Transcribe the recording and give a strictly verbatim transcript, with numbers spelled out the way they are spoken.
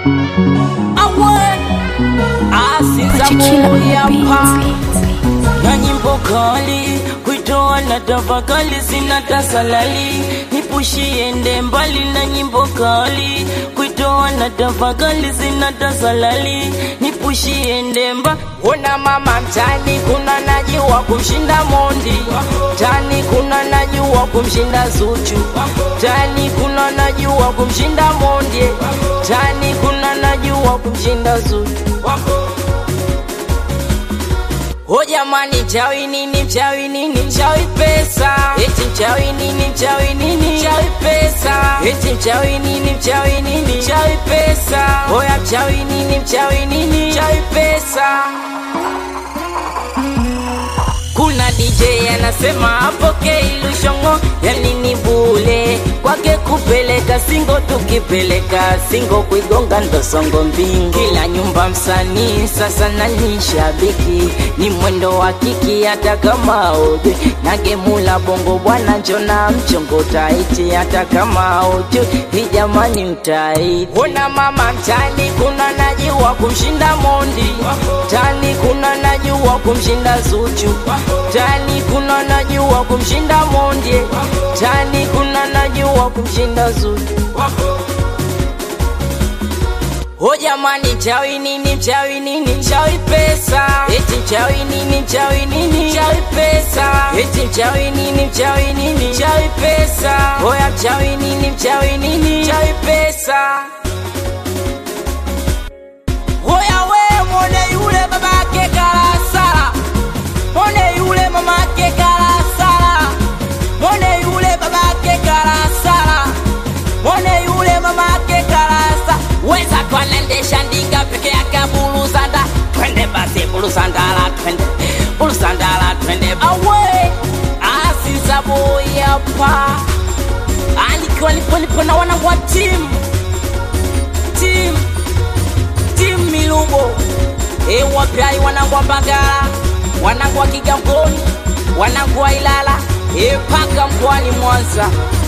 Na nyimbo kali kuitoa na tafakali sina tasalali nipushie ende mbali na nyimbo kali kuitoa na tafakali sina tasalali nipushie ende mbali. Ona mama mtani kuna najua kumshinda Mondi, tani kuna najua kumshinda Zuchu, tani kuna najua kumshinda Mondi, tani kuna najua kumshinda Zuchu. Oh jamani mchawi nini mchawi nini mchawi pesa, eti mchawi nini mchawi nini mchawi pesa, eti mchawi nini mchawi nini mchawi pesa, oya mchawi nini mchawi nini mchawi pesa. Kuna D J anasema apoke ilushongo ya nini bule kwake kupeleka singo, tukipeleka singo kuigonga ndo songo mbingu. Kila nyumba msanii sasa nani shabiki, ni mwendo wa kiki hata kama uje na gemula bongo bwana njona mchongo taiti hata kama uje hi jamani utaiti. Ona mama mtani kuna najua kumshinda Mondi, tani kuna najua kumshinda Zuchu, tani kuna najua kumshinda Mondi, tani kuna najua kumshinda Zuchu. Oh jamani mchawi nini mchawi nini mchawi pesa, eti mchawi nini mchawi nini mchawi pesa, eti mchawi nini mchawi nini mchawi pesa, oya mchawi nini mchawi nini mchawi pesa. Oya we mwone yule babake Kalasala, mwone yule mamake Kalasala, mwone yule babake Kalasala, mwone yule mamake Kalasala. Weza kwa nendesha ndinga peke yake bulu sanda, twende basi bulu sandala twende, bulu sandala twende awe. Asiza boy hapa alikuwa nipo nipo na wana wa team team team Milubo. E wapi wanangu wa Mbagala, wanangu wa Kigamboni, wanangu wa Ilala, e paka mkwani Mwanza.